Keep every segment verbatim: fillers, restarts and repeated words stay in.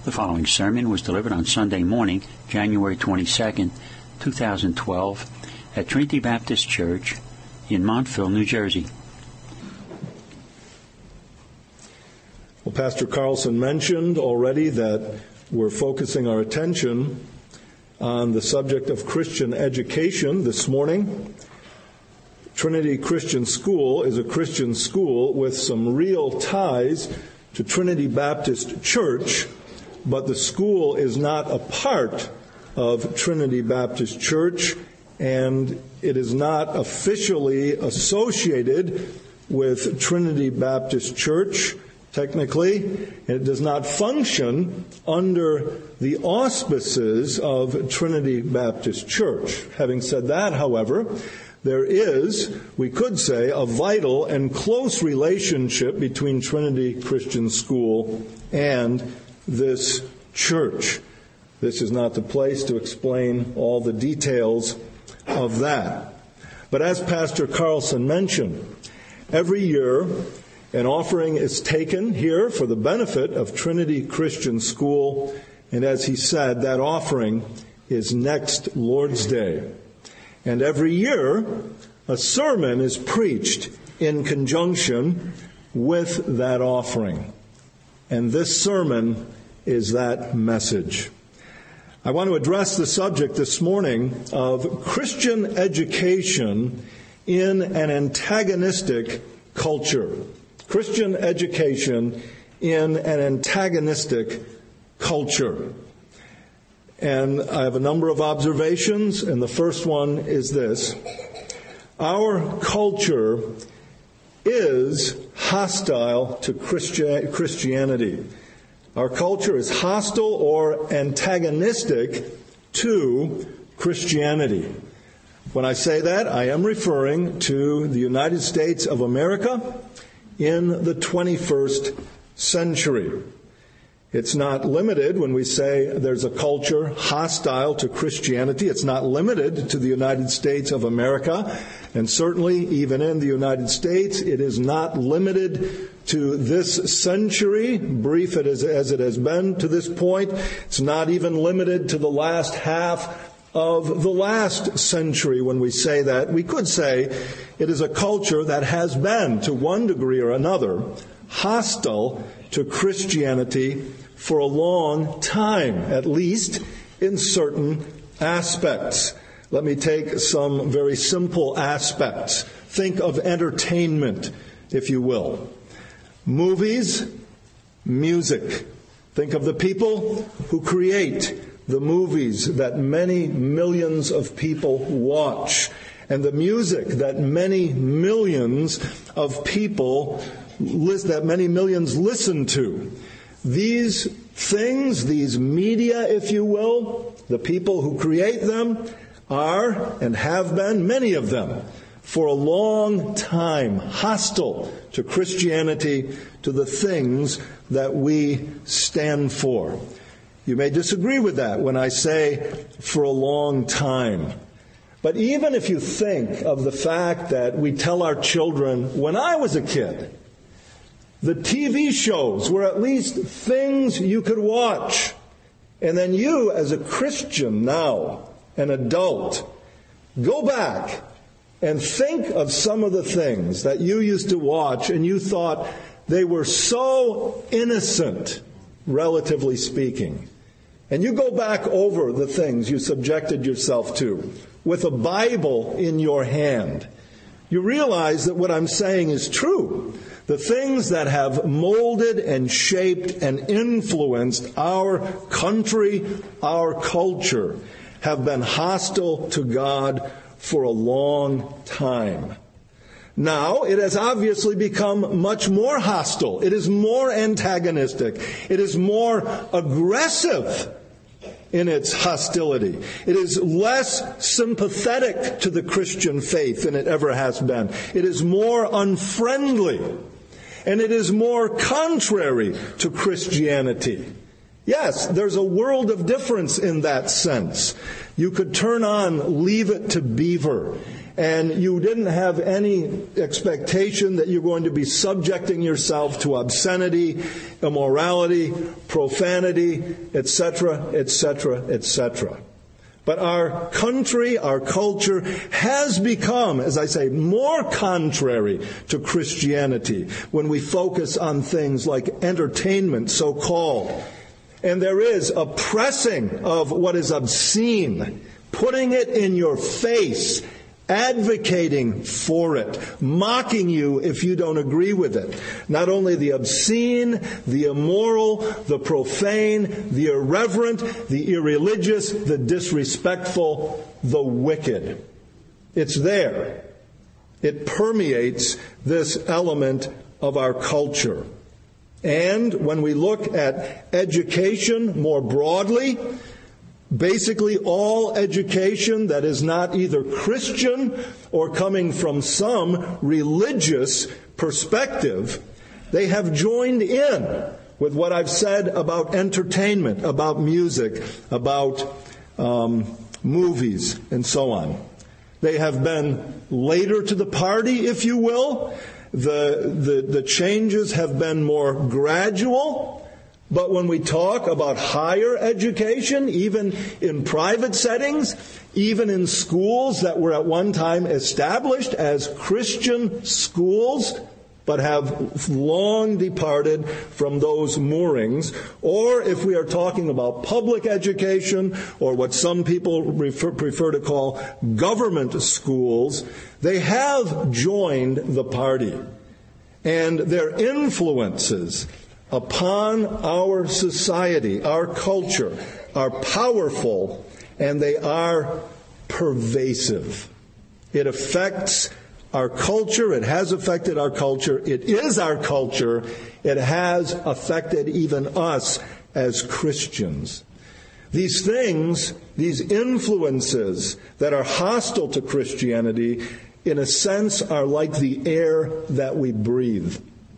The following sermon was delivered on Sunday morning, January twenty-second, two thousand twelve, at Trinity Baptist Church in Montville, New Jersey. Well, Pastor Carlson mentioned already that we're focusing our attention on the subject of Christian education this morning. Trinity Christian School is a Christian school with some real ties to Trinity Baptist Church, but the school is not a part of Trinity Baptist Church, and it is not officially associated with Trinity Baptist Church. Technically, it does not function under the auspices of Trinity Baptist Church. Having said that, however, there is, we could say, a vital and close relationship between Trinity Christian School and this church. This is not the place to explain all the details of that. But as Pastor Carlson mentioned, every year an offering is taken here for the benefit of Trinity Christian School, and as he said, that offering is next Lord's Day. And every year a sermon is preached in conjunction with that offering. And this sermon is that message. I want to address the subject this morning of Christian education in an antagonistic culture. Christian education in an antagonistic culture. And I have a number of observations, and the first one is this. Our culture is hostile to Christi- Christianity. Our culture is hostile or antagonistic to Christianity. When I say that, I am referring to the United States of America in the twenty-first century. It's not limited when we say there's a culture hostile to Christianity. It's not limited to the United States of America. And certainly, even in the United States, it is not limited to this century, brief as it has been to this point. It's not even limited to the last half of the last century when we say that. We could say it is a culture that has been, to one degree or another, hostile to Christianity for a long time, at least in certain aspects. Let me take some very simple aspects. Think of entertainment, if you will. Movies, music. Think of the people who create the movies that many millions of people watch, and the music that many millions of people that many millions listen to. These things, these media, if you will, the people who create them are and have been, many of them, for a long time hostile to Christianity, to the things that we stand for. You may disagree with that when I say for a long time. But even if you think of the fact that we tell our children, when I was a kid, the T V shows were at least things you could watch. And then you, as a Christian now, an adult, go back and think of some of the things that you used to watch and you thought they were so innocent, relatively speaking. And you go back over the things you subjected yourself to with a Bible in your hand. You realize that what I'm saying is true. The things that have molded and shaped and influenced our country, our culture, have been hostile to God for a long time. Now, it has obviously become much more hostile. It is more antagonistic. It is more aggressive in its hostility. It is less sympathetic to the Christian faith than it ever has been. It is more unfriendly. And it is more contrary to Christianity. Yes, there's a world of difference in that sense. You could turn on Leave It to Beaver and you didn't have any expectation that you're going to be subjecting yourself to obscenity, immorality, profanity, et cetera, et cetera, et cetera. But our country, our culture has become, as I say, more contrary to Christianity when we focus on things like entertainment, so-called. And there is a pressing of what is obscene, putting it in your face, advocating for it, mocking you if you don't agree with it. Not only the obscene, the immoral, the profane, the irreverent, the irreligious, the disrespectful, the wicked. It's there. It permeates this element of our culture. And when we look at education more broadly, basically all education that is not either Christian or coming from some religious perspective, they have joined in with what I've said about entertainment, about music, about um, movies, and so on. They have been later to the party, if you will. The, the, the changes have been more gradual. But when we talk about higher education, even in private settings, even in schools that were at one time established as Christian schools, but have long departed from those moorings, or if we are talking about public education, or what some people refer, prefer to call government schools, they have joined the party. And their influences upon our society, our culture, are powerful, and they are pervasive. It affects our culture. It has affected our culture. It is our culture. It has affected even us as Christians. These things, these influences that are hostile to Christianity, in a sense, are like the air that we breathe.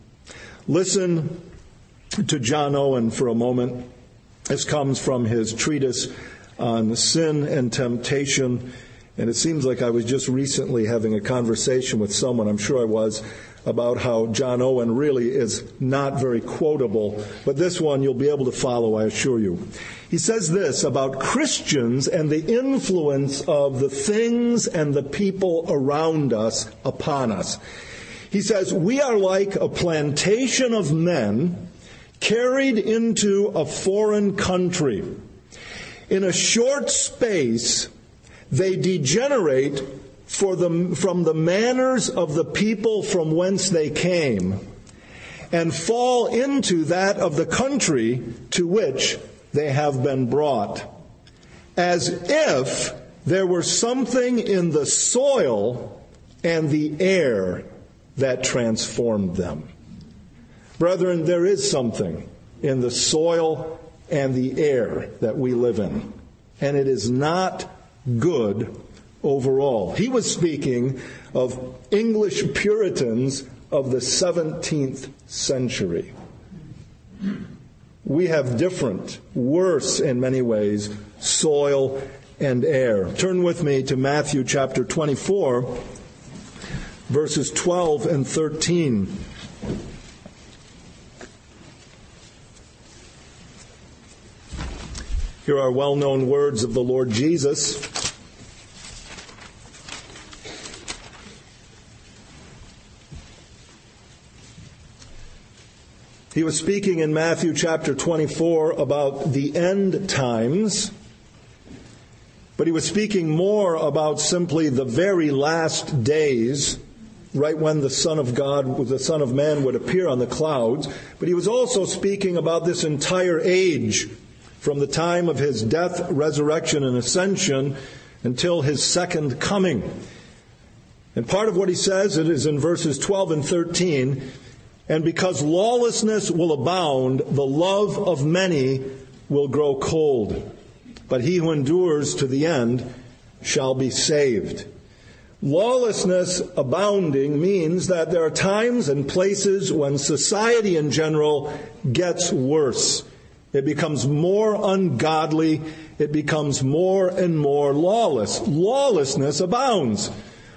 Listen to John Owen for a moment. This comes from his treatise on sin and temptation. And it seems like I was just recently having a conversation with someone, I'm sure I was, about how John Owen really is not very quotable. But this one you'll be able to follow, I assure you. He says this about Christians and the influence of the things and the people around us upon us. He says, "We are like a plantation of men carried into a foreign country. In a short space, they degenerate for the, from the manners of the people from whence they came, and fall into that of the country to which they have been brought, as if there were something in the soil and the air that transformed them." Brethren, there is something in the soil and the air that we live in, and it is not good overall. He was speaking of English Puritans of the seventeenth century. We have different, worse in many ways, soil and air. Turn with me to Matthew chapter twenty-four, verses twelve and thirteen. Here are well-known words of the Lord Jesus. He was speaking in Matthew chapter twenty-four about the end times, but he was speaking more about simply the very last days, right when the Son of God, the Son of Man would appear on the clouds. But he was also speaking about this entire age, from the time of his death, resurrection, and ascension until his second coming. And part of what he says, it is in verses twelve and thirteen, "And because lawlessness will abound, the love of many will grow cold. But he who endures to the end shall be saved." Lawlessness abounding means that there are times and places when society in general gets worse. It becomes more ungodly. It becomes more and more lawless. Lawlessness abounds.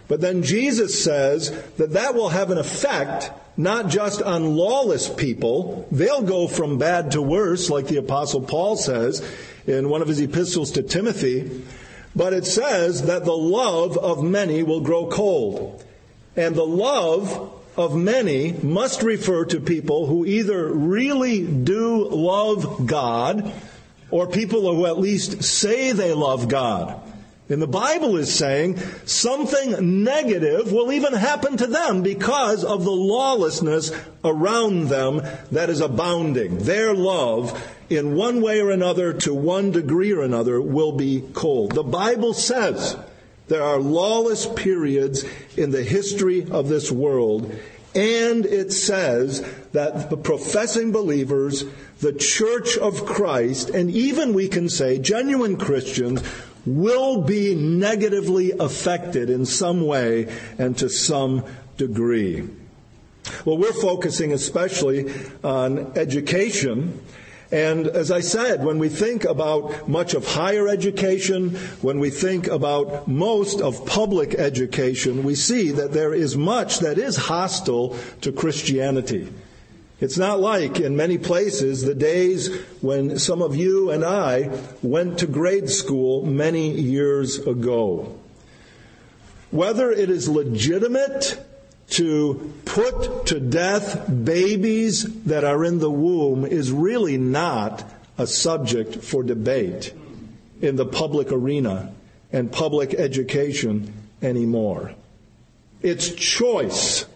But then Jesus says that that will have an effect not just on lawless people. They'll go from bad to worse, like the Apostle Paul says in one of his epistles to Timothy. But it says that the love of many will grow cold. And the love of many must refer to people who either really do love God or people who at least say they love God. And the Bible is saying something negative will even happen to them because of the lawlessness around them that is abounding. Their love, in one way or another, to one degree or another, will be cold. The Bible says there are lawless periods in the history of this world, and it says that the professing believers, the Church of Christ, and even we can say genuine Christians, will be negatively affected in some way and to some degree. Well, we're focusing especially on education. And as I said, when we think about much of higher education, when we think about most of public education, we see that there is much that is hostile to Christianity. It's not like in many places the days when some of you and I went to grade school many years ago. Whether it is legitimate to put to death babies that are in the womb is really not a subject for debate in the public arena and public education anymore. It's choice,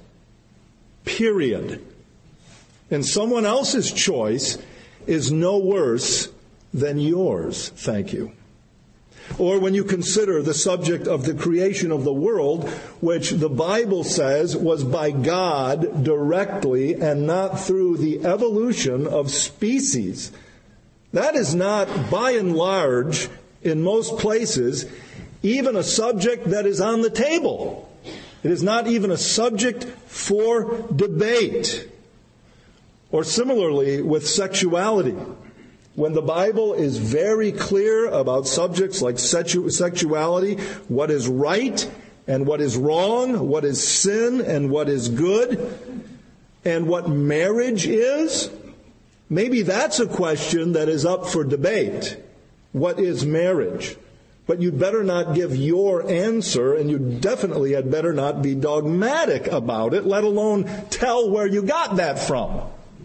period. And someone else's choice is no worse than yours, thank you. Or when you consider the subject of the creation of the world, which the Bible says was by God directly and not through the evolution of species. That is not, by and large, in most places, even a subject that is on the table. It is not even a subject for debate. Or similarly with sexuality. When the Bible is very clear about subjects like sexu- sexuality, what is right and what is wrong, what is sin and what is good, and what marriage is, maybe that's a question that is up for debate. What is marriage? But you'd better not give your answer, and you definitely had better not be dogmatic about it, let alone tell where you got that from.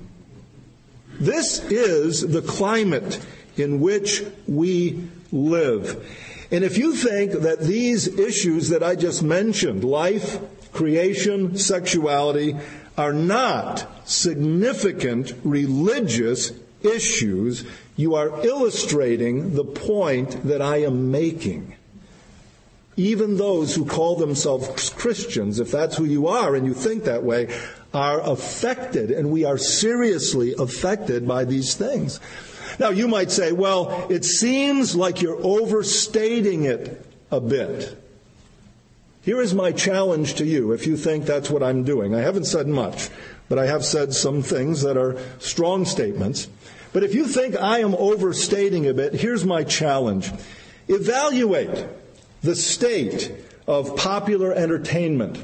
This is the climate in which we live. And if you think that these issues that I just mentioned, life, creation, sexuality, are not significant religious issues, you are illustrating the point that I am making. Even those who call themselves Christians, if that's who you are and you think that way, are affected, and we are seriously affected by these things. Now, you might say, well, it seems like you're overstating it a bit. Here is my challenge to you, if you think that's what I'm doing. I haven't said much, but I have said some things that are strong statements. But if you think I am overstating a bit, here's my challenge. Evaluate the state of popular entertainment.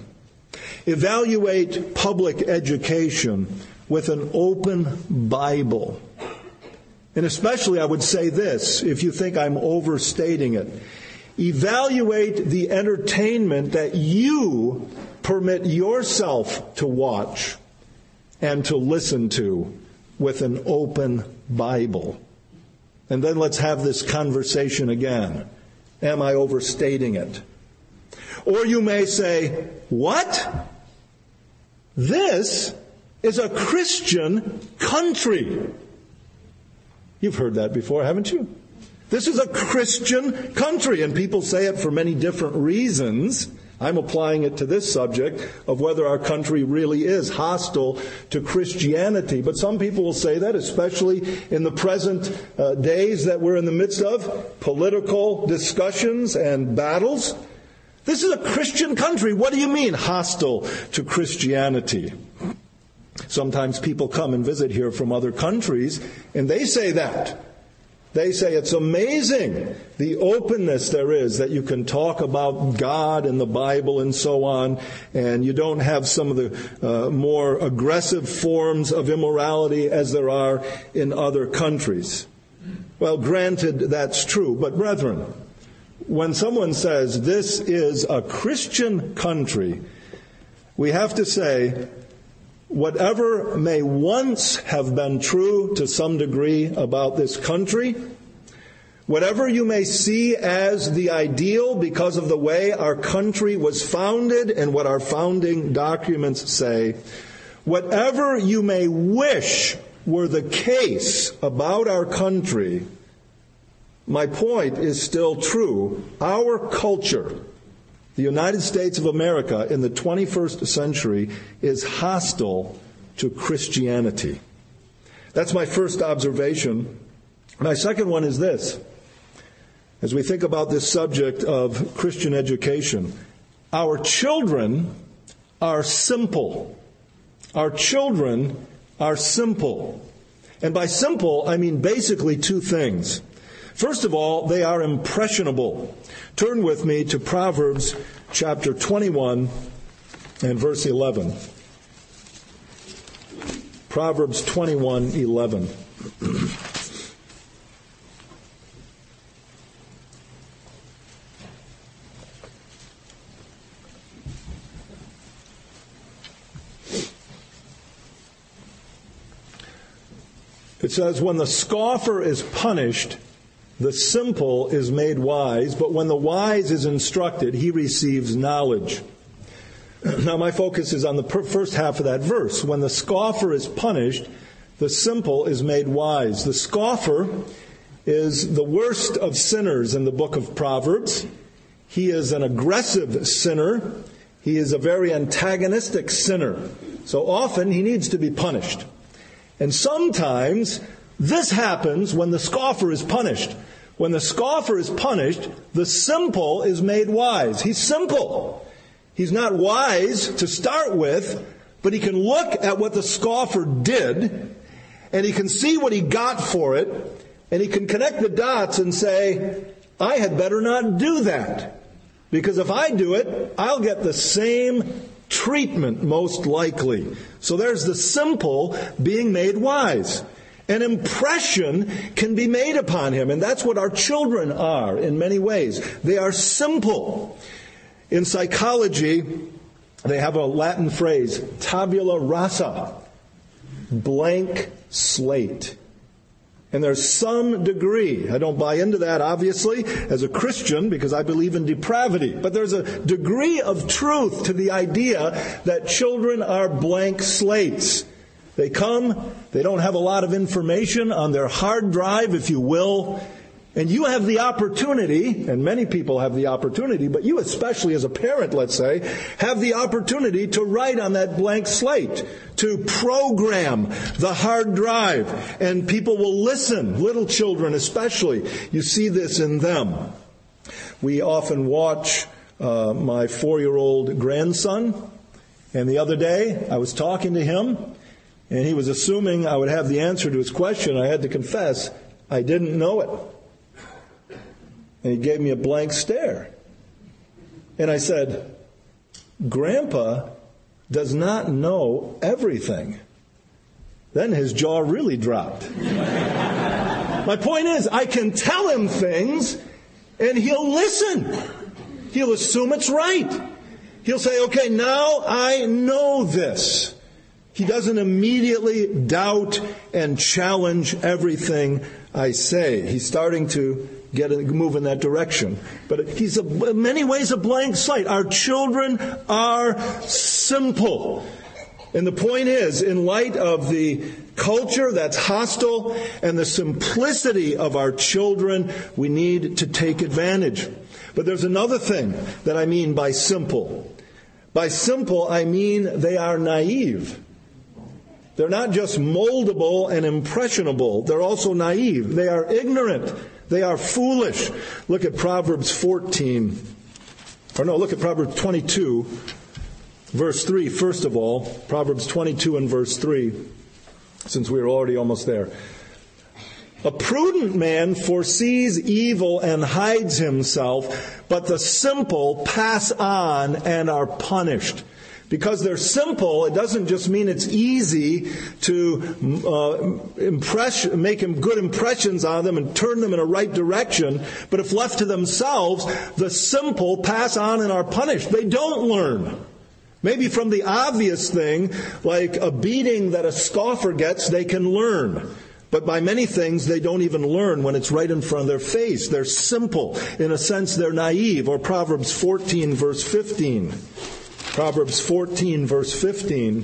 Evaluate public education with an open Bible. And especially I would say this, if you think I'm overstating it. Evaluate the entertainment that you permit yourself to watch and to listen to with an open Bible. And then let's have this conversation again. Am I overstating it? Or you may say, what? This is a Christian country. You've heard that before, haven't you? This is a Christian country, and people say it for many different reasons. I'm applying it to this subject of whether our country really is hostile to Christianity. But some people will say that, especially in the present uh, days that we're in the midst of, political discussions and battles. This is a Christian country. What do you mean, hostile to Christianity? Sometimes people come and visit here from other countries, and they say that. They say it's amazing the openness there is, that you can talk about God and the Bible and so on, and you don't have some of the uh, more aggressive forms of immorality as there are in other countries. Well, granted, that's true. But brethren, when someone says this is a Christian country, we have to say, whatever may once have been true to some degree about this country, whatever you may see as the ideal because of the way our country was founded and what our founding documents say, whatever you may wish were the case about our country, my point is still true. Our culture, the United States of America in the twenty-first century, is hostile to Christianity. That's my first observation. My second one is this. As we think about this subject of Christian education, our children are simple. Our children are simple. And by simple, I mean basically two things. First of all, they are impressionable. Turn with me to Proverbs chapter twenty-one and verse eleven. Proverbs twenty-one eleven. It says, when the scoffer is punished, the simple is made wise, but when the wise is instructed, he receives knowledge. Now, my focus is on the first half of that verse. When the scoffer is punished, the simple is made wise. The scoffer is the worst of sinners in the book of Proverbs. He is an aggressive sinner. He is a very antagonistic sinner. So often he needs to be punished. And sometimes this happens when the scoffer is punished. When the scoffer is punished, the simple is made wise. He's simple. He's not wise to start with, but he can look at what the scoffer did, and he can see what he got for it, and he can connect the dots and say, I had better not do that. Because if I do it, I'll get the same treatment most likely. So there's the simple being made wise. An impression can be made upon him, and that's what our children are in many ways. They are simple. In psychology, they have a Latin phrase, tabula rasa, blank slate. And there's some degree, I don't buy into that obviously as a Christian because I believe in depravity, but there's a degree of truth to the idea that children are blank slates. They come, they don't have a lot of information on their hard drive, if you will, and you have the opportunity, and many people have the opportunity, but you especially as a parent, let's say, have the opportunity to write on that blank slate, to program the hard drive, and people will listen, little children especially. You see this in them. We often watch uh, my four-year-old grandson, and the other day I was talking to him, and he was assuming I would have the answer to his question. I had to confess, I didn't know it. And he gave me a blank stare. And I said, Grandpa does not know everything. Then his jaw really dropped. My point is, I can tell him things, and he'll listen. He'll assume it's right. He'll say, okay, now I know this. He doesn't immediately doubt and challenge everything I say. He's starting to get a, move in that direction. But he's a, in many ways a blank slate. Our children are simple. And the point is, in light of the culture that's hostile and the simplicity of our children, we need to take advantage. But there's another thing that I mean by simple. By simple, I mean they are naive. They're not just moldable and impressionable. They're also naive. They are ignorant. They are foolish. Look at Proverbs fourteen. Or no, look at Proverbs twenty-two, verse three. First of all, Proverbs twenty-two and verse three, since we are already almost there. A prudent man foresees evil and hides himself, but the simple pass on and are punished. Because they're simple, it doesn't just mean it's easy to uh, impress, make good impressions on them and turn them in a right direction. But if left to themselves, the simple pass on and are punished. They don't learn. Maybe from the obvious thing, like a beating that a scoffer gets, they can learn. But by many things, they don't even learn when it's right in front of their face. They're simple. In a sense, they're naive. Or Proverbs fourteen, verse fifteen. Proverbs fourteen, verse fifteen.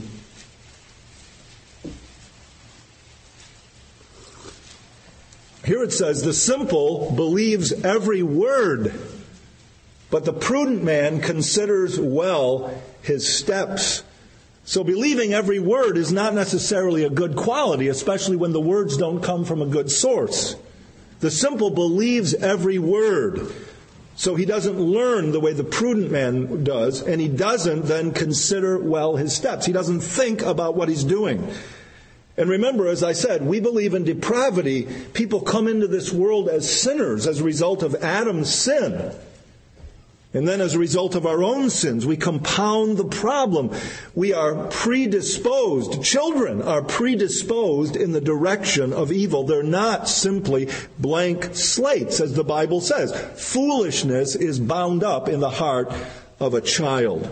Here it says, the simple believes every word, but the prudent man considers well his steps. So believing every word is not necessarily a good quality, especially when the words don't come from a good source. The simple believes every word. So he doesn't learn the way the prudent man does, and he doesn't then consider well his steps. He doesn't think about what he's doing. And remember, as I said, we believe in depravity. People come into this world as sinners as a result of Adam's sin. And then as a result of our own sins, we compound the problem. We are predisposed. Children are predisposed in the direction of evil. They're not simply blank slates, as the Bible says. Foolishness is bound up in the heart of a child.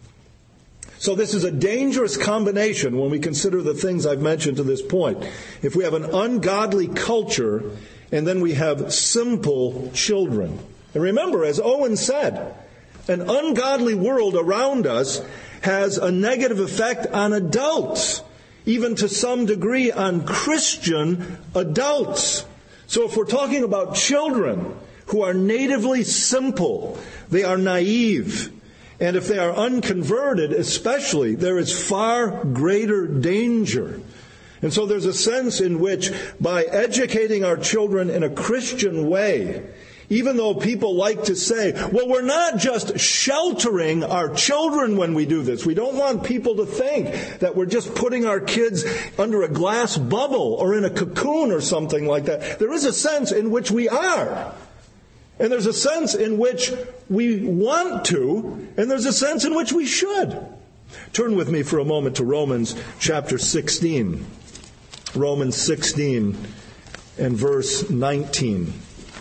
So this is a dangerous combination when we consider the things I've mentioned to this point. If we have an ungodly culture, and then we have simple children. And remember, as Owen said, an ungodly world around us has a negative effect on adults, even to some degree on Christian adults. So if we're talking about children who are natively simple, they are naive, and if they are unconverted especially, there is far greater danger. And so there's a sense in which by educating our children in a Christian way, even though people like to say, well, we're not just sheltering our children when we do this. We don't want people to think that we're just putting our kids under a glass bubble or in a cocoon or something like that. There is a sense in which we are. And there's a sense in which we want to, and there's a sense in which we should. Turn with me for a moment to Romans chapter sixteen. Romans sixteen and verse nineteen.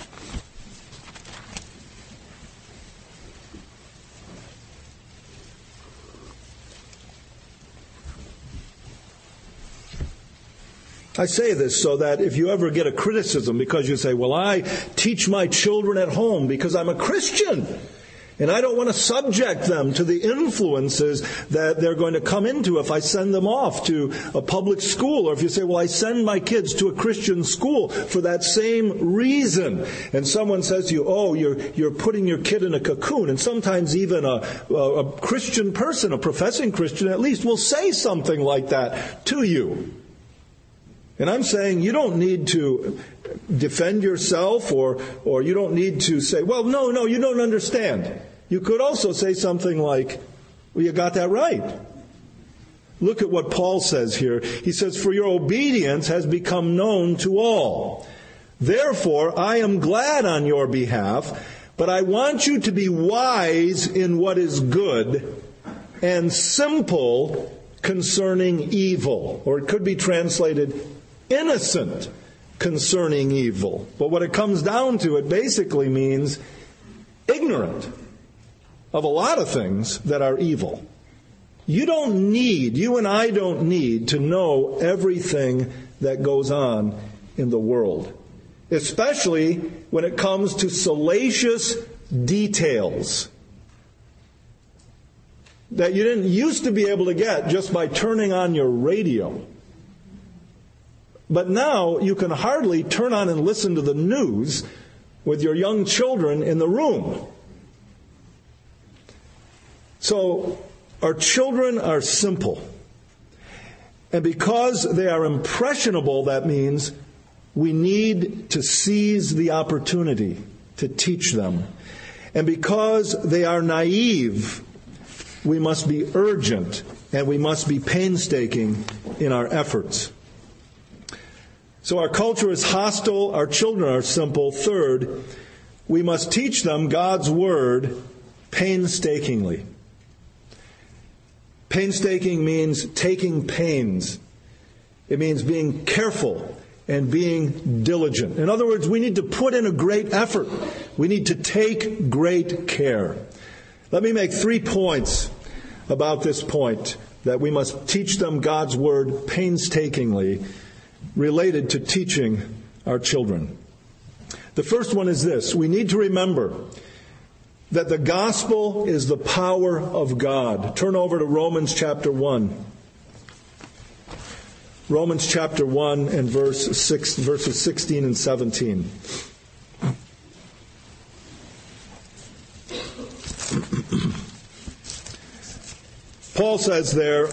I say this so that if you ever get a criticism because you say, well, I teach my children at home because I'm a Christian and I don't want to subject them to the influences that they're going to come into if I send them off to a public school. Or if you say, well, I send my kids to a Christian school for that same reason. And someone says to you, oh, you're, you're putting your kid in a cocoon. And sometimes even a, a, a Christian person, a professing Christian at least, will say something like that to you. And I'm saying you don't need to defend yourself or or you don't need to say, well, no, no, you don't understand. You could also say something like, well, you got that right. Look at what Paul says here. He says, for your obedience has become known to all. Therefore, I am glad on your behalf, but I want you to be wise in what is good and simple concerning evil. Or it could be translated innocent concerning evil. But what it comes down to, it basically means ignorant of a lot of things that are evil. You don't need, you and I don't need to know everything that goes on in the world, especially when it comes to salacious details that you didn't used to be able to get just by turning on your radio. But now you can hardly turn on and listen to the news with your young children in the room. So our children are simple. And because they are impressionable, that means we need to seize the opportunity to teach them. And because they are naive, we must be urgent and we must be painstaking in our efforts. So our culture is hostile, our children are simple. Third, we must teach them God's Word painstakingly. Painstaking means taking pains. It means being careful and being diligent. In other words, we need to put in a great effort. We need to take great care. Let me make three points about this point, that we must teach them God's Word painstakingly, related to teaching our children. The first one is this: we need to remember that the gospel is the power of God. Turn over to Romans chapter one. Romans chapter one and verse six, verses sixteen and seventeen. Paul says there,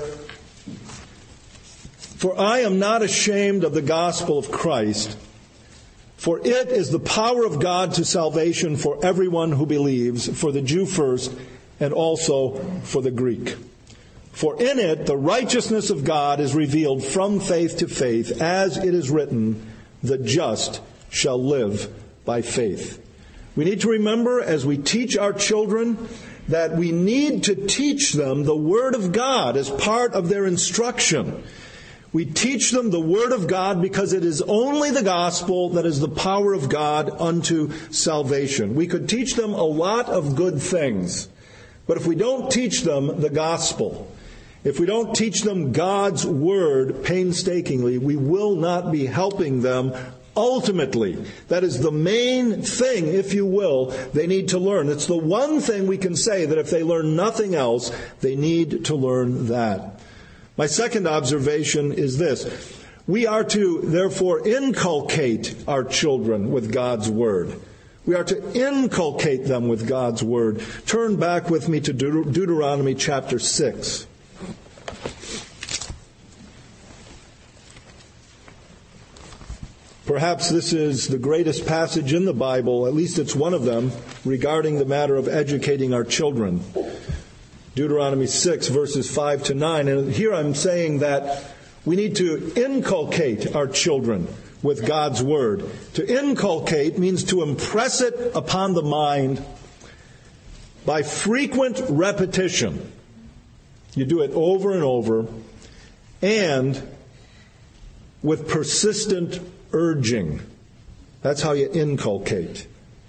"For I am not ashamed of the gospel of Christ, for it is the power of God to salvation for everyone who believes, for the Jew first, and also for the Greek. For in it the righteousness of God is revealed from faith to faith, as it is written, the just shall live by faith." We need to remember, as we teach our children, that we need to teach them the Word of God as part of their instruction. We teach them the Word of God because it is only the gospel that is the power of God unto salvation. We could teach them a lot of good things, but if we don't teach them the gospel, if we don't teach them God's Word painstakingly, we will not be helping them ultimately. That is the main thing, if you will, they need to learn. It's the one thing we can say that if they learn nothing else, they need to learn that. My second observation is this: we are to, therefore, inculcate our children with God's Word. We are to inculcate them with God's Word. Turn back with me to Deut- Deuteronomy chapter six. Perhaps this is the greatest passage in the Bible, at least it's one of them, regarding the matter of educating our children. Deuteronomy six, verses five to nine. And here I'm saying that we need to inculcate our children with God's Word. To inculcate means to impress it upon the mind by frequent repetition. You do it over and over, and with persistent urging. That's how you inculcate.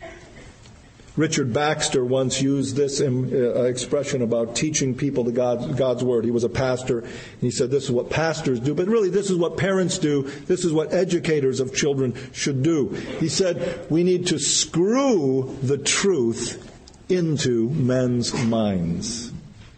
Richard Baxter once used this uh, expression about teaching people the God, God's Word. He was a pastor, and he said this is what pastors do, but really this is what parents do. This is what educators of children should do. He said we need to screw the truth into men's minds.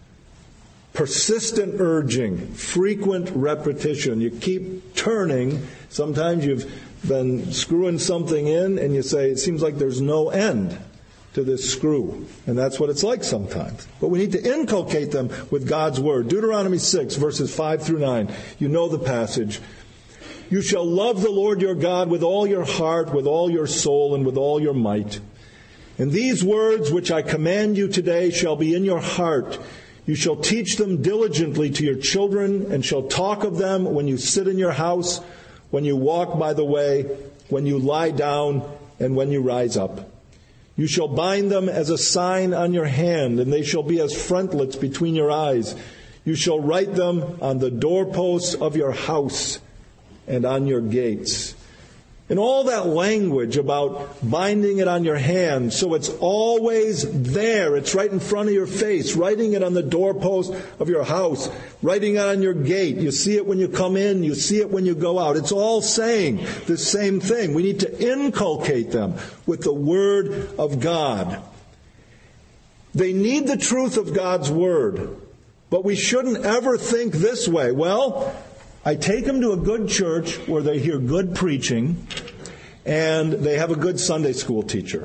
Persistent urging, frequent repetition. You keep turning. Sometimes you've been screwing something in and you say, it seems like there's no end to this screw. And that's what it's like sometimes. But we need to inculcate them with God's Word. Deuteronomy six, verses five through nine. You know the passage. "You shall love the Lord your God with all your heart, with all your soul, and with all your might. And these words which I command you today shall be in your heart. You shall teach them diligently to your children, and shall talk of them when you sit in your house, when you walk by the way, when you lie down, and when you rise up. You shall bind them as a sign on your hand, and they shall be as frontlets between your eyes. You shall write them on the doorposts of your house and on your gates." And all that language about binding it on your hand so it's always there. It's right in front of your face. Writing it on the doorpost of your house. Writing it on your gate. You see it when you come in. You see it when you go out. It's all saying the same thing. We need to inculcate them with the Word of God. They need the truth of God's Word. But we shouldn't ever think this way. Well, I take them to a good church where they hear good preaching and they have a good Sunday school teacher.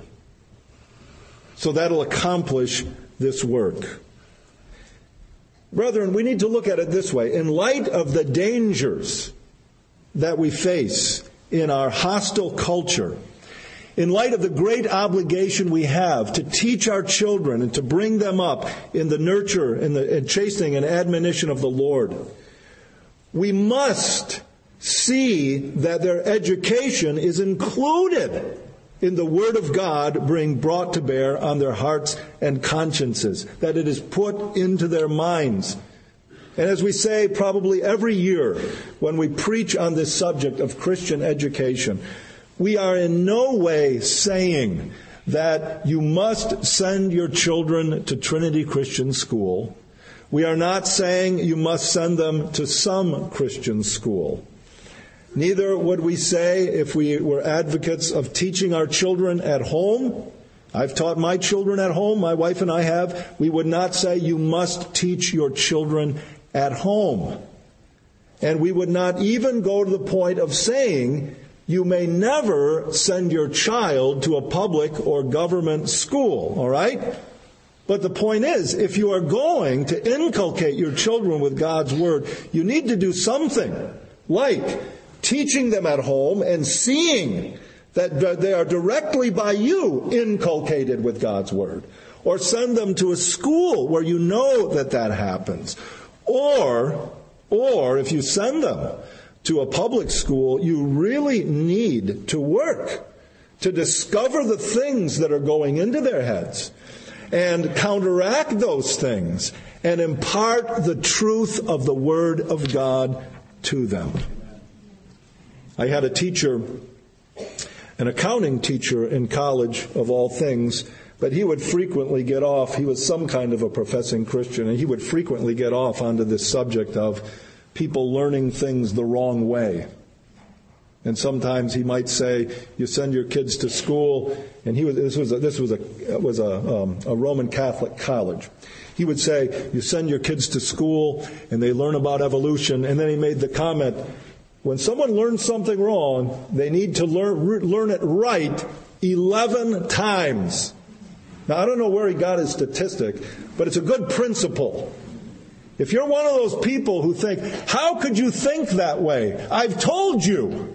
So that'll accomplish this work. Brethren, we need to look at it this way. In light of the dangers that we face in our hostile culture, in light of the great obligation we have to teach our children and to bring them up in the nurture and the and chastening and admonition of the Lord, we must see that their education is included in the Word of God being brought to bear on their hearts and consciences, that it is put into their minds. And as we say probably every year when we preach on this subject of Christian education, we are in no way saying that you must send your children to Trinity Christian School. We are not saying you must send them to some Christian school. Neither would we say, if we were advocates of teaching our children at home, I've taught my children at home, my wife and I have, we would not say you must teach your children at home. And we would not even go to the point of saying you may never send your child to a public or government school, all right? But the point is, if you are going to inculcate your children with God's Word, you need to do something like teaching them at home and seeing that they are directly by you inculcated with God's Word. Or send them to a school where you know that that happens. Or, or if you send them to a public school, you really need to work to discover the things that are going into their heads and counteract those things and impart the truth of the Word of God to them. I had a teacher, an accounting teacher in college of all things, but he would frequently get off. He was some kind of a professing Christian, and he would frequently get off onto this subject of people learning things the wrong way. And sometimes he might say, "You send your kids to school," and he was this was a, this was a was a, um, a Roman Catholic college. He would say, "You send your kids to school, and they learn about evolution." And then he made the comment, when someone learns something wrong, they need to learn learn it right eleven times. Now, I don't know where he got his statistic, but it's a good principle. If you're one of those people who think, how could you think that way? I've told you.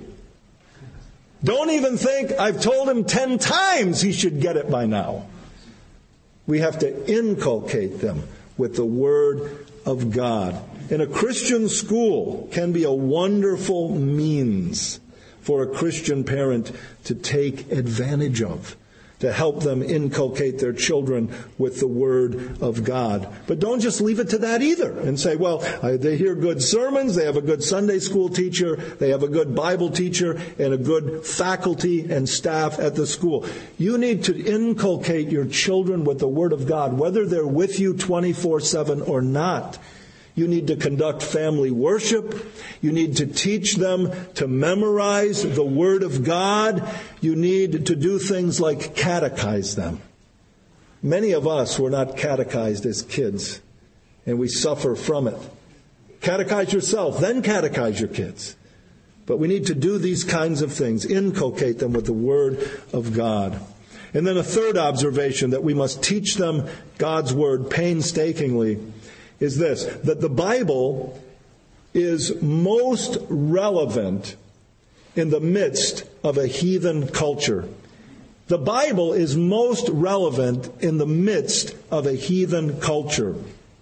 Don't even think I've told him ten times he should get it by now. We have to inculcate them with the Word of God. And a Christian school can be a wonderful means for a Christian parent to take advantage of, to help them inculcate their children with the Word of God. But don't just leave it to that either and say, well, they hear good sermons, they have a good Sunday school teacher, they have a good Bible teacher, and a good faculty and staff at the school. You need to inculcate your children with the Word of God, whether they're with you twenty-four seven or not. You need to conduct family worship. You need to teach them to memorize the Word of God. You need to do things like catechize them. Many of us were not catechized as kids, and we suffer from it. Catechize yourself, then catechize your kids. But we need to do these kinds of things, inculcate them with the Word of God. And then a third observation, that we must teach them God's Word painstakingly, is this, that the Bible is most relevant in the midst of a heathen culture. The Bible is most relevant in the midst of a heathen culture.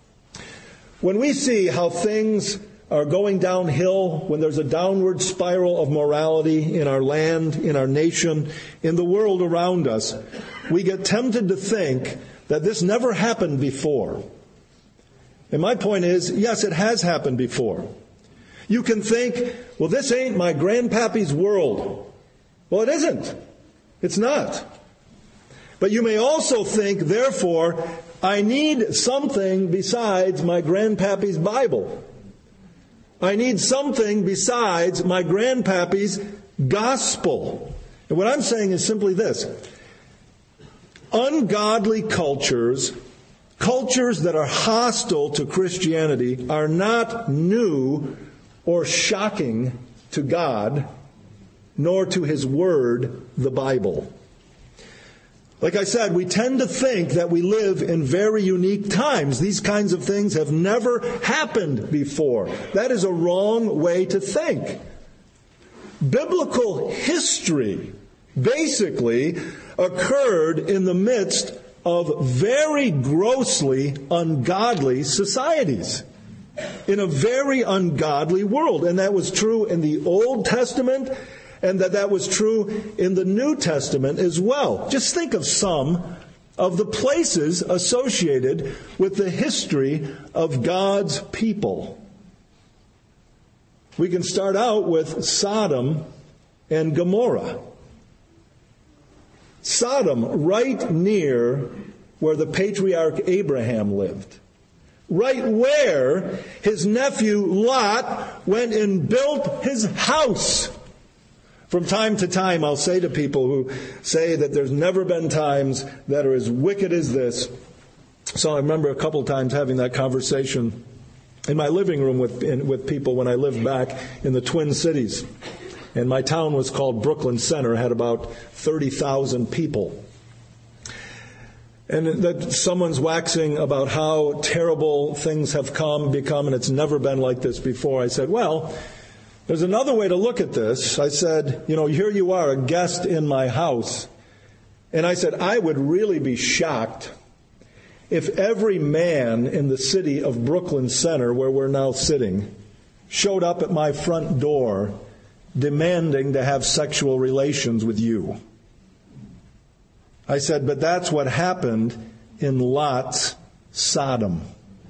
When we see how things are going downhill, when there's a downward spiral of morality in our land, in our nation, in the world around us, we get tempted to think that this never happened before. And my point is, yes, it has happened before. You can think, well, this ain't my grandpappy's world. Well, it isn't. It's not. But you may also think, therefore, I need something besides my grandpappy's Bible. I need something besides my grandpappy's gospel. And what I'm saying is simply this. Ungodly cultures, cultures that are hostile to Christianity, are not new or shocking to God, nor to His Word, the Bible. Like I said, we tend to think that we live in very unique times. These kinds of things have never happened before. That is a wrong way to think. Biblical history basically occurred in the midst of very grossly ungodly societies. in a very ungodly world. And that was true in the Old Testament, and that that was true in the New Testament as well. Just think of some of the places associated with the history of God's people. We can start out with Sodom and Gomorrah. Sodom, right near where the patriarch Abraham lived. Right where his nephew Lot went and built his house. From time to time, I'll say to people who say that there's never been times that are as wicked as this. So I remember a couple times having that conversation in my living room with in, with people when I lived back in the Twin Cities. And my town was called Brooklyn Center, had about thirty thousand people. And that someone's waxing about how terrible things have come, become, and it's never been like this before. I said, well, there's another way to look at this. I said, you know, here you are, a guest in my house. And I said, I would really be shocked if every man in the city of Brooklyn Center, where we're now sitting, showed up at my front door demanding to have sexual relations with you. I said, but that's what happened in Lot's Sodom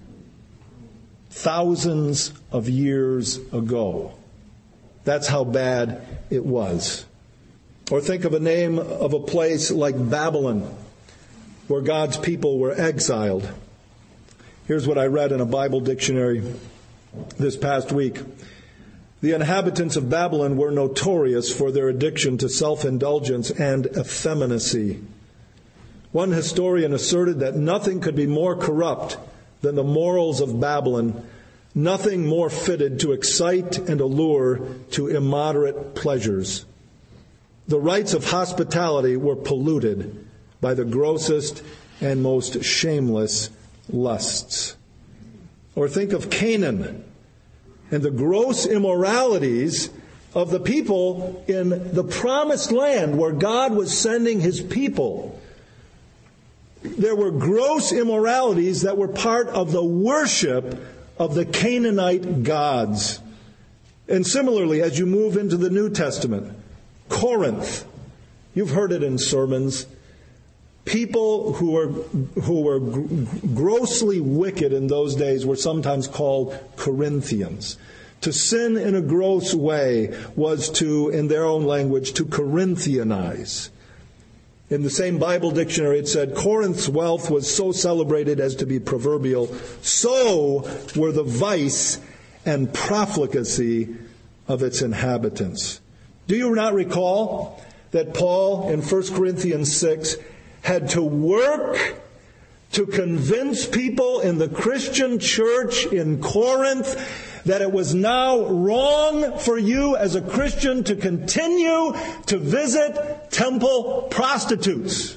thousands of years ago. That's how bad it was. Or think of a name of a place like Babylon, where God's people were exiled. Here's what I read in a Bible dictionary this past week. The inhabitants of Babylon were notorious for their addiction to self-indulgence and effeminacy. One historian asserted that nothing could be more corrupt than the morals of Babylon, nothing more fitted to excite and allure to immoderate pleasures. The rites of hospitality were polluted by the grossest and most shameless lusts. Or think of Canaan and the gross immoralities of the people in the promised land where God was sending his people. There were gross immoralities that were part of the worship of the Canaanite gods. And similarly, as you move into the New Testament, Corinth, you've heard it in sermons. People who were who were grossly wicked in those days were sometimes called Corinthians. To sin in a gross way was to, in their own language, to Corinthianize. In the same Bible dictionary, it said, Corinth's wealth was so celebrated as to be proverbial. So were the vice and profligacy of its inhabitants. Do you not recall that Paul in First Corinthians six had to work to convince people in the Christian church in Corinth that it was now wrong for you as a Christian to continue to visit temple prostitutes?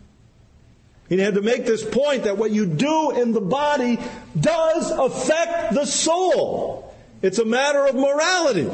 He had to make this point that what you do in the body does affect the soul. It's a matter of morality.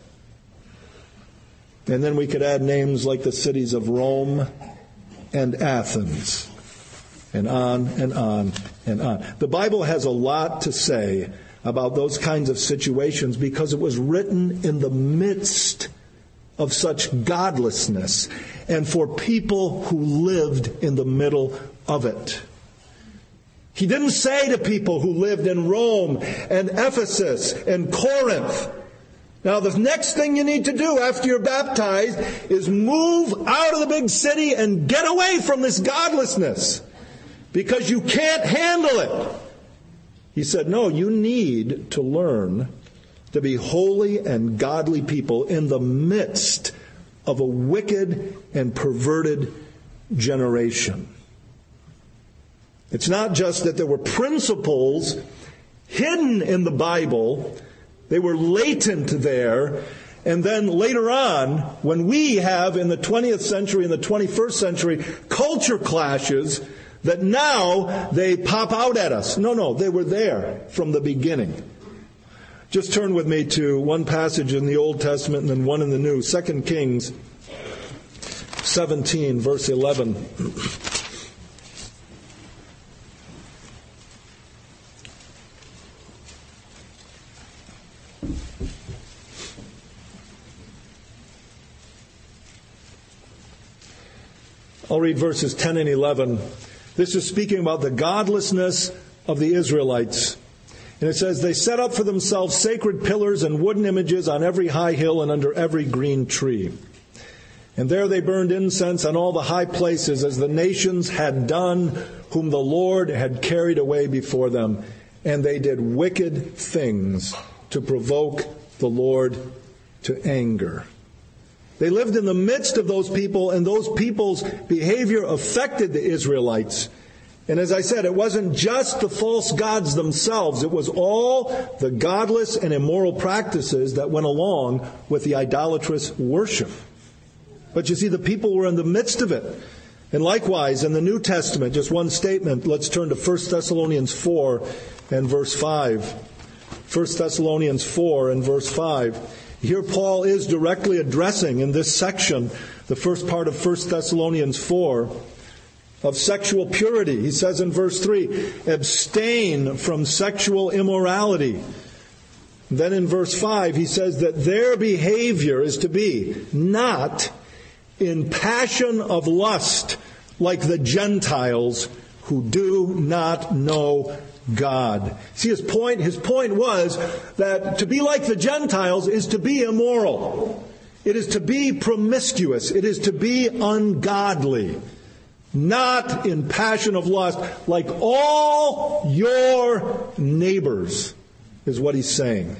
And then we could add names like the cities of Rome and Athens, and on and on and on. The Bible has a lot to say about those kinds of situations because it was written in the midst of such godlessness and for people who lived in the middle of it. He didn't say to people who lived in Rome and Ephesus and Corinth, now the next thing you need to do after you're baptized is move out of the big city and get away from this godlessness because you can't handle it. He said, no, you need to learn to be holy and godly people in the midst of a wicked and perverted generation. It's not just that there were principles hidden in the Bible. They were latent there. And then later on, when we have in the twentieth century and the twenty-first century culture clashes, that now they pop out at us. No, no, they were there from the beginning. Just turn with me to one passage in the Old Testament and then one in the New. Second Kings seventeen, verse eleven. I'll read verses ten and eleven. This is speaking about the godlessness of the Israelites. And it says, they set up for themselves sacred pillars and wooden images on every high hill and under every green tree. And there they burned incense on all the high places, as the nations had done, whom the Lord had carried away before them. And they did wicked things to provoke the Lord to anger. They lived in the midst of those people, and those people's behavior affected the Israelites. And as I said, it wasn't just the false gods themselves. It was all the godless and immoral practices that went along with the idolatrous worship. But you see, the people were in the midst of it. And likewise, in the New Testament, just one statement, let's turn to First Thessalonians four and verse five. First Thessalonians four and verse five. Here Paul is directly addressing in this section, the first part of First Thessalonians four, of sexual purity. He says in verse three, abstain from sexual immorality. Then in verse five, he says that their behavior is to be not in passion of lust like the Gentiles who do not know God. See, his point, his point was that to be like the Gentiles is to be immoral. It is to be promiscuous. It is to be ungodly. Not in passion of lust like all your neighbors, is what he's saying.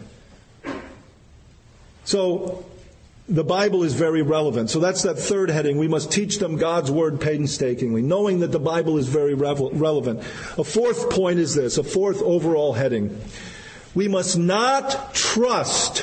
So, the Bible is very relevant. So that's that third heading. We must teach them God's Word painstakingly, knowing that the Bible is very revel- relevant. A fourth point is this, a fourth overall heading. We must not trust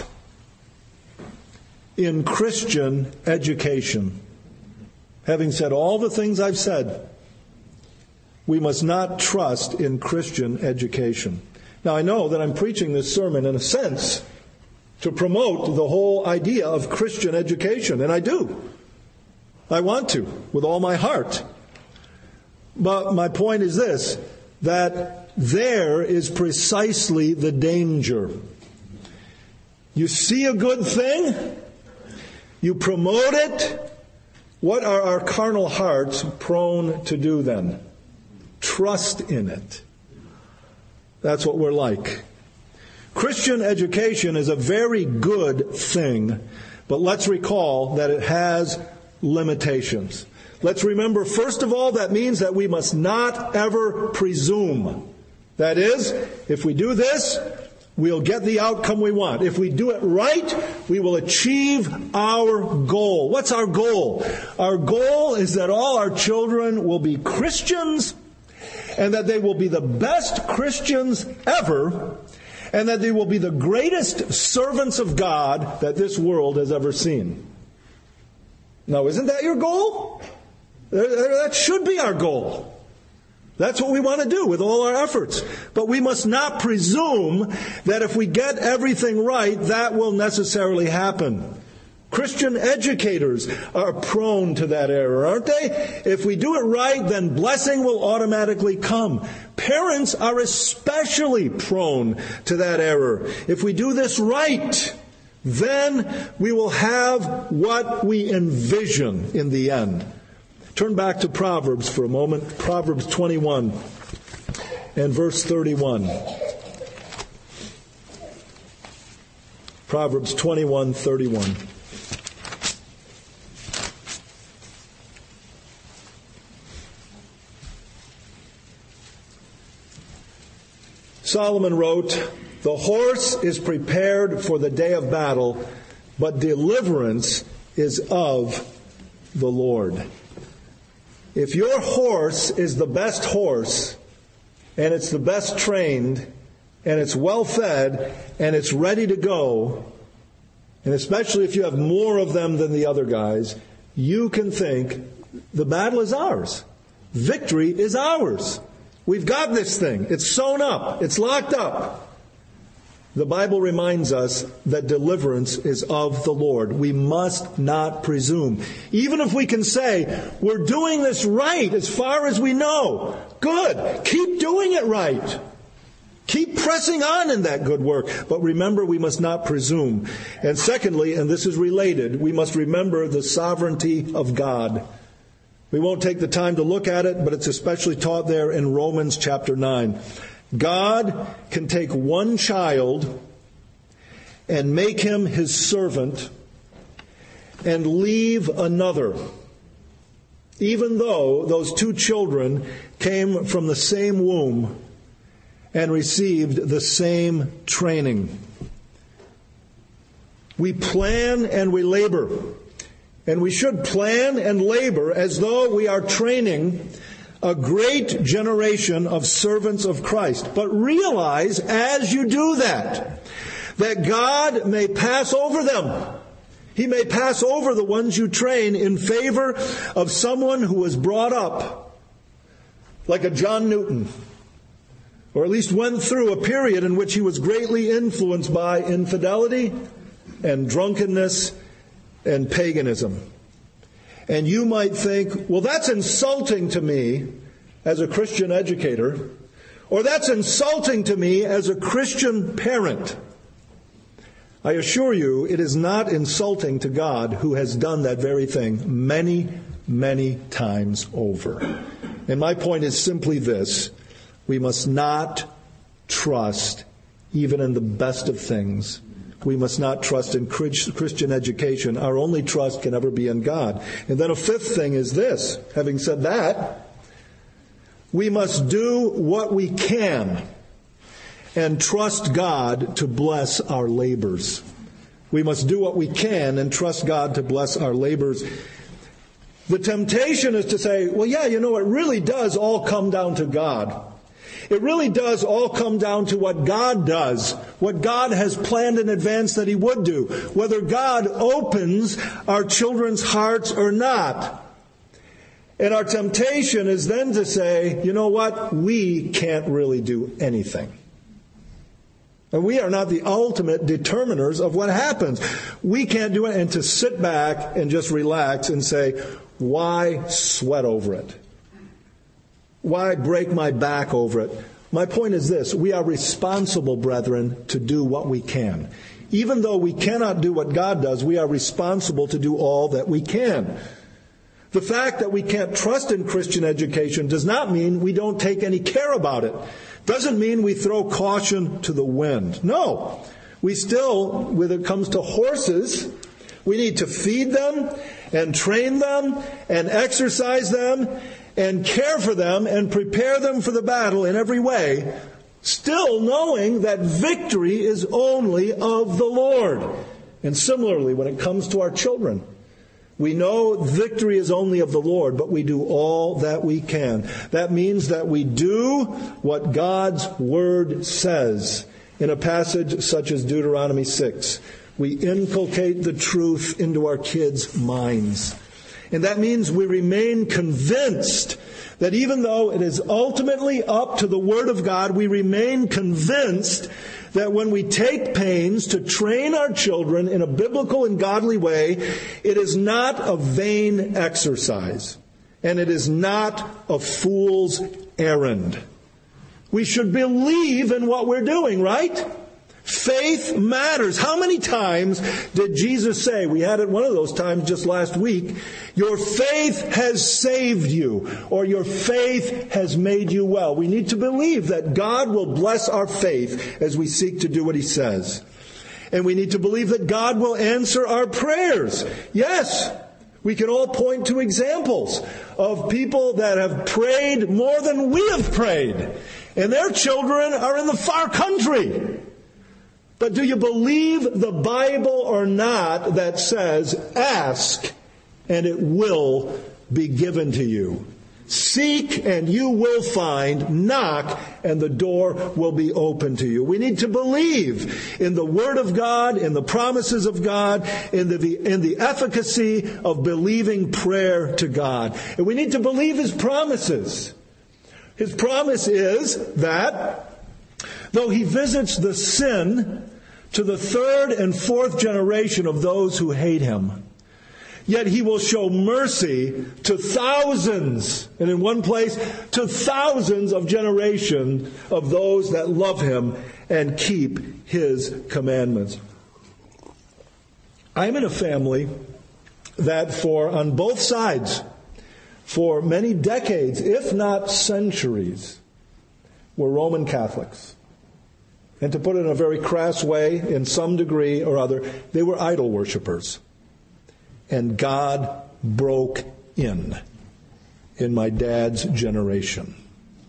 in Christian education. Having said all the things I've said, we must not trust in Christian education. Now, I know that I'm preaching this sermon in a sense to promote the whole idea of Christian education, and I do. I want to, with all my heart. But my point is this, that there is precisely the danger. You see a good thing, you promote it. What are our carnal hearts prone to do then? Trust in it. That's what we're like. Christian education is a very good thing, but let's recall that it has limitations. Let's remember, first of all, that means that we must not ever presume. That is, if we do this, we'll get the outcome we want. If we do it right, we will achieve our goal. What's our goal? Our goal is that all our children will be Christians, and that they will be the best Christians ever, and that they will be the greatest servants of God that this world has ever seen. Now, isn't that your goal? That should be our goal. That's what we want to do with all our efforts. But we must not presume that if we get everything right, that will necessarily happen. Christian educators are prone to that error, aren't they? If we do it right, then blessing will automatically come. Parents are especially prone to that error. If we do this right, then we will have what we envision in the end. Turn back to Proverbs for a moment. Proverbs twenty-one and verse thirty-one. Proverbs twenty-one, thirty-one. Solomon wrote, "The horse is prepared for the day of battle, but deliverance is of the Lord." If your horse is the best horse, and it's the best trained, and it's well fed, and it's ready to go, and especially if you have more of them than the other guys, you can think the battle is ours. Victory is ours. We've got this thing. It's sewn up. It's locked up. The Bible reminds us that deliverance is of the Lord. We must not presume. Even if we can say, we're doing this right as far as we know. Good. Keep doing it right. Keep pressing on in that good work. But remember, we must not presume. And secondly, and this is related, we must remember the sovereignty of God. We won't take the time to look at it, but it's especially taught there in Romans chapter nine. God can take one child and make him his servant and leave another, even though those two children came from the same womb and received the same training. We plan and we labor. And we should plan and labor as though we are training a great generation of servants of Christ. But realize as you do that, that God may pass over them. He may pass over the ones you train in favor of someone who was brought up like a John Newton, or at least went through a period in which he was greatly influenced by infidelity and drunkenness and paganism. And you might think, well, that's insulting to me as a Christian educator, or that's insulting to me as a Christian parent. I assure you, it is not insulting to God, who has done that very thing many, many times over. And my point is simply this: we must not trust, even in the best of things, we must not trust in Christian education. Our only trust can ever be in God. And then a fifth thing is this. Having said that, we must do what we can and trust God to bless our labors. We must do what we can and trust God to bless our labors. The temptation is to say, well, yeah, you know, it really does all come down to God. It really does all come down to what God does, what God has planned in advance that He would do, whether God opens our children's hearts or not. And our temptation is then to say, you know what, we can't really do anything. And we are not the ultimate determiners of what happens. We can't do it, and to sit back and just relax and say, why sweat over it? Why break my back over it? My point is this: we are responsible, brethren, to do what we can. Even though we cannot do what God does, we are responsible to do all that we can. The fact that we can't trust in Christian education does not mean we don't take any care about it. Doesn't mean we throw caution to the wind. No. We still, when it comes to horses, we need to feed them and train them and exercise them and care for them and prepare them for the battle in every way, still knowing that victory is only of the Lord. And similarly, when it comes to our children, we know victory is only of the Lord, but we do all that we can. That means that we do what God's Word says. In a passage such as Deuteronomy six, we inculcate the truth into our kids' minds. And that means we remain convinced that even though it is ultimately up to the Word of God, we remain convinced that when we take pains to train our children in a biblical and godly way, it is not a vain exercise, and it is not a fool's errand. We should believe in what we're doing, right? Faith matters. How many times did Jesus say, we had it one of those times just last week, your faith has saved you, or your faith has made you well. We need to believe that God will bless our faith as we seek to do what He says. And we need to believe that God will answer our prayers. Yes, we can all point to examples of people that have prayed more than we have prayed, and their children are in the far country. But do you believe the Bible or not that says, ask and it will be given to you? Seek and you will find. Knock and the door will be open to you. We need to believe in the Word of God, in the promises of God, in the, in the efficacy of believing prayer to God. And we need to believe His promises. His promise is that though He visits the sin to the third and fourth generation of those who hate Him, yet He will show mercy to thousands, and in one place, to thousands of generations of those that love Him and keep His commandments. I'm in a family that for, on both sides, for many decades, if not centuries, were Roman Catholics. And to put it in a very crass way, in some degree or other, they were idol worshipers. And God broke in, in my dad's generation.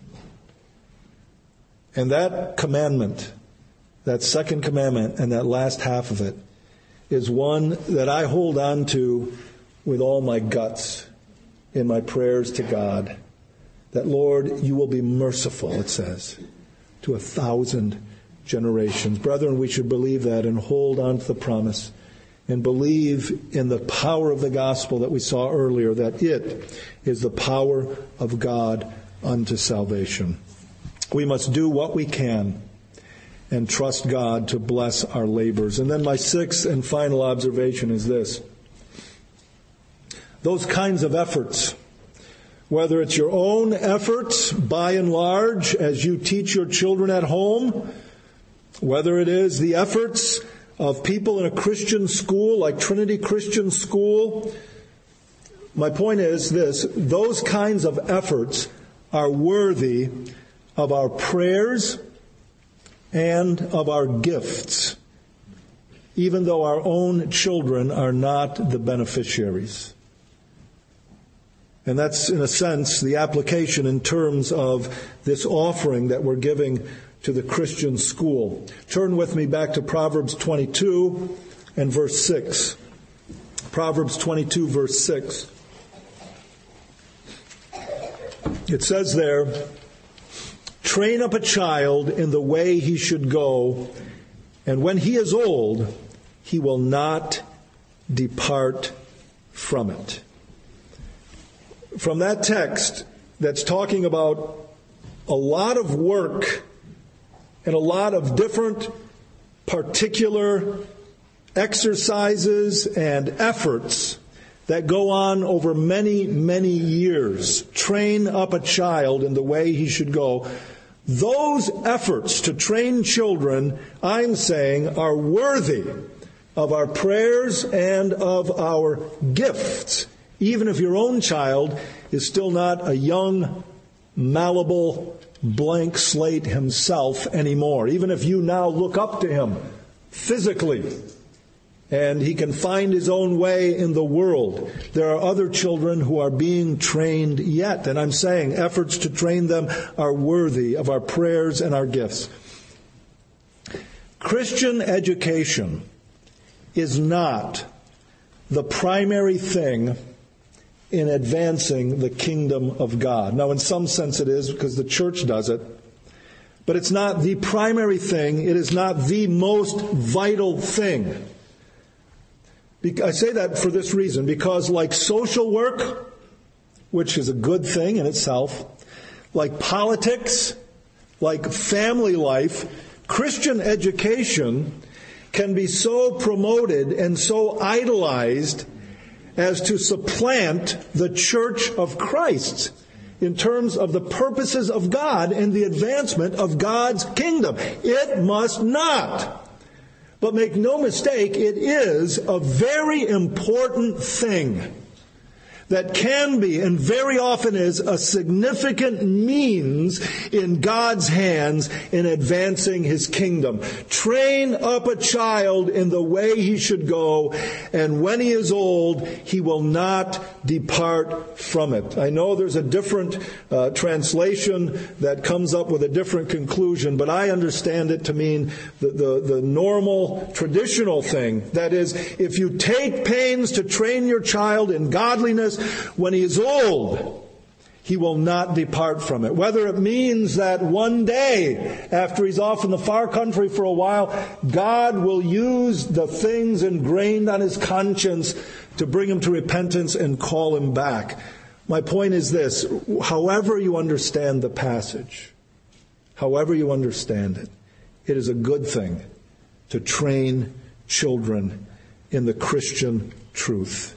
And that commandment, that second commandment and that last half of it, is one that I hold on to with all my guts in my prayers to God. That, Lord, you will be merciful, it says, to a thousand generations. Brethren, we should believe that and hold on to the promise and believe in the power of the gospel that we saw earlier, that it is the power of God unto salvation. We must do what we can and trust God to bless our labors. And then my sixth and final observation is this. Those kinds of efforts, whether it's your own efforts by and large as you teach your children at home, whether it is the efforts of people in a Christian school like Trinity Christian School, my point is this: those kinds of efforts are worthy of our prayers and of our gifts, even though our own children are not the beneficiaries. And that's, in a sense, the application in terms of this offering that we're giving to the Christian school. Turn with me back to Proverbs twenty-two and verse six. Proverbs twenty-two, verse six. It says there, "Train up a child in the way he should go, and when he is old, he will not depart from it." From that text that's talking about a lot of work and a lot of different particular exercises and efforts that go on over many, many years. Train up a child in the way he should go. Those efforts to train children, I'm saying, are worthy of our prayers and of our gifts, even if your own child is still not a young, malleable, blank slate himself anymore. Even if you now look up to him physically and he can find his own way in the world, there are other children who are being trained yet. And I'm saying efforts to train them are worthy of our prayers and our gifts. Christian education is not the primary thing in advancing the kingdom of God. Now, in some sense it is, because the church does it. But it's not the primary thing. It is not the most vital thing. I say that for this reason, because like social work, which is a good thing in itself, like politics, like family life, Christian education can be so promoted and so idolized as to supplant the Church of Christ in terms of the purposes of God and the advancement of God's kingdom. It must not. But make no mistake, it is a very important thing that can be, and very often is, a significant means in God's hands in advancing His kingdom. Train up a child in the way he should go, and when he is old, he will not depart from it. I know there's a different uh, translation that comes up with a different conclusion, but I understand it to mean the, the, the normal, traditional thing. That is, if you take pains to train your child in godliness, when he is old, he will not depart from it. Whether it means that one day, after he's off in the far country for a while, God will use the things ingrained on his conscience to bring him to repentance and call him back. My point is this: however you understand the passage, however you understand it, it is a good thing to train children in the Christian truth.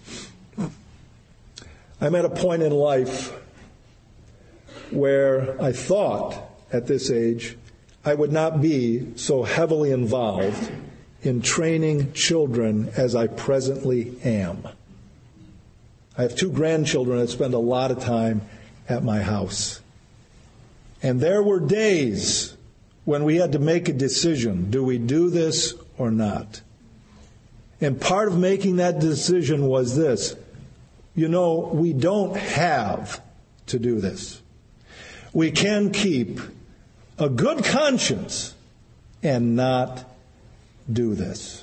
I'm at a point in life where I thought at this age I would not be so heavily involved in training children as I presently am. I have two grandchildren that spend a lot of time at my house. And there were days when we had to make a decision. Do we do this or not? And part of making that decision was this. You know, we don't have to do this. We can keep a good conscience and not do this.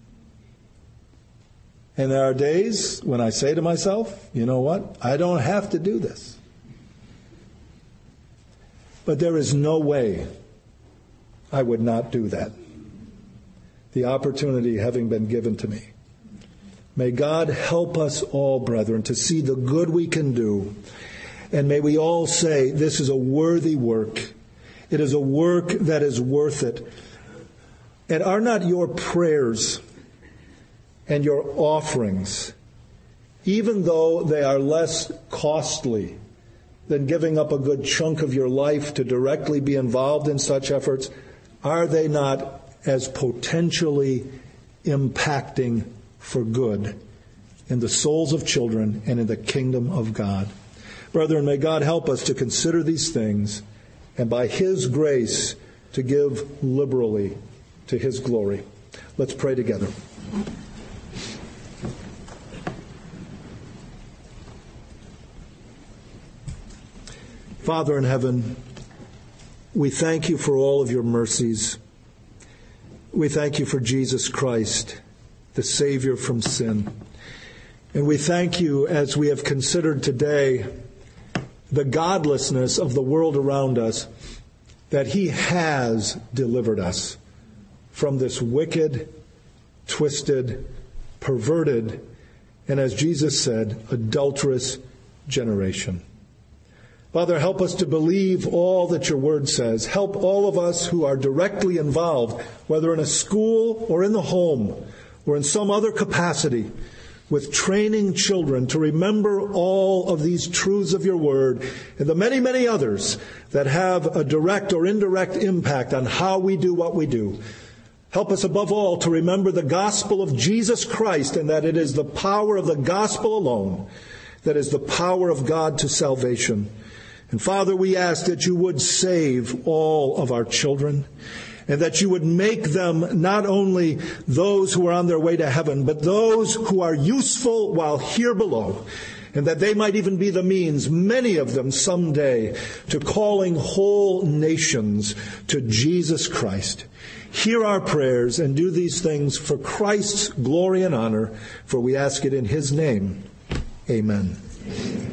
And there are days when I say to myself, you know what? I don't have to do this. But there is no way I would not do that. The opportunity having been given to me. May God help us all, brethren, to see the good we can do. And may we all say, this is a worthy work. It is a work that is worth it. And are not your prayers and your offerings, even though they are less costly than giving up a good chunk of your life to directly be involved in such efforts, are they not as potentially impacting for good in the souls of children and in the kingdom of God? Brethren, may God help us to consider these things and by His grace to give liberally to His glory. Let's pray together. Father in heaven, we thank you for all of your mercies. We thank you for Jesus Christ, the Savior from sin. And we thank you as we have considered today the godlessness of the world around us, that He has delivered us from this wicked, twisted, perverted, and as Jesus said, adulterous generation. Father, help us to believe all that your word says. Help all of us who are directly involved, whether in a school or in the home or in some other capacity, with training children to remember all of these truths of your word and the many, many others that have a direct or indirect impact on how we do what we do. Help us above all to remember the gospel of Jesus Christ, and that it is the power of the gospel alone that is the power of God to salvation. And Father, we ask that you would save all of our children, and that you would make them not only those who are on their way to heaven, but those who are useful while here below, and that they might even be the means, many of them someday, to calling whole nations to Jesus Christ. Hear our prayers and do these things for Christ's glory and honor, for we ask it in His name. Amen.